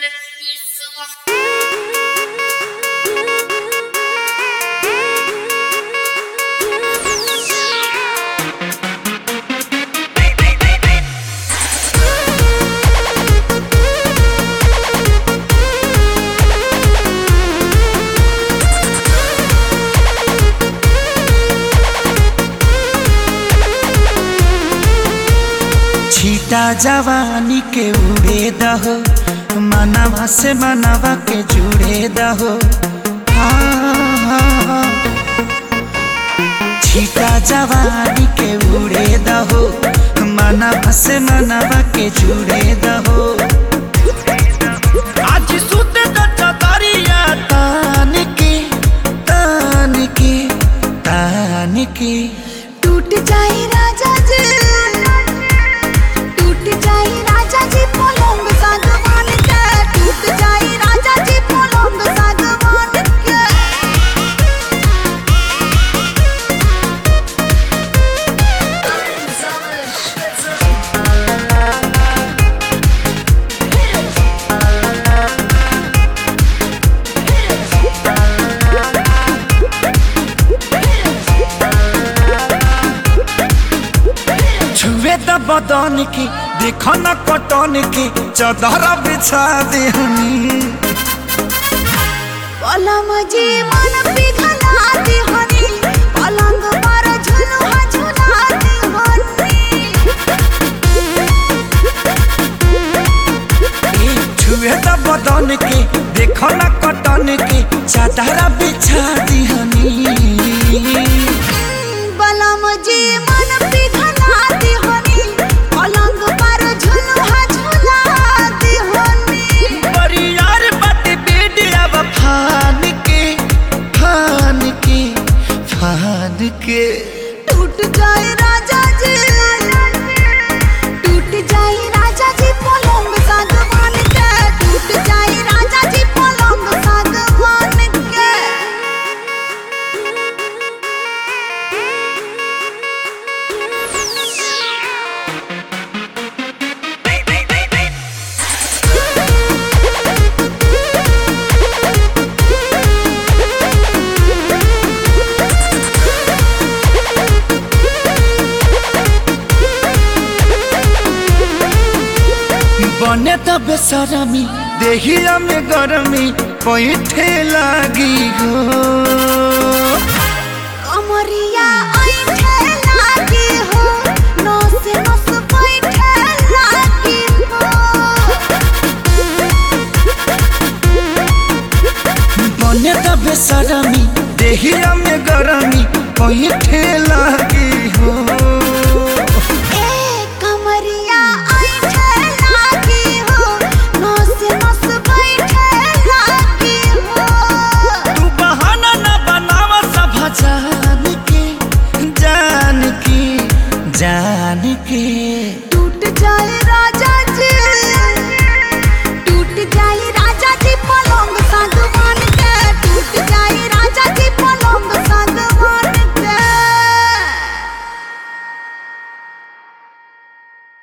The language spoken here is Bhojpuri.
छीटा जवानी के उड़े दहो, मनवा से मनवा के जुड़े दहो। छीटा जवानी के उड़े दहो, मनवा से मनवा के जुड़े दहो। आज सुत दरिया तान के तान के तान के टूट जाए राजा जी, टूट जाए राजा जी पलंग सागवान के, टूट जाए राजा जी पलंग सागवान के। छुए द बदन के देखो न कटन के, चदर बिछा देहनी। पलम जी मन पिघला देहनी, पलंग पर झुलुआ झुला देहनी। छुए द बदन के देखो न कटन के, चदर बिछा देहनी। पलम जी मन पिघला देहनी, पलंग पर झुलुआ झुला देहनी। परियार बट बेड अब फान के फान के फान के। टूट जाए राजा जी, टूट जाए राजा जी पलंग सागवान के, टूट जाए राजा जी पलंग सागवान के। बने त बेसरमी देहिया में गरमी पैठे लागी हो। कमरिया ऐठे लागी हो, नस नस बैठे लागी हो। बने त बेसरमी देहिया में गरमी पैठे लागी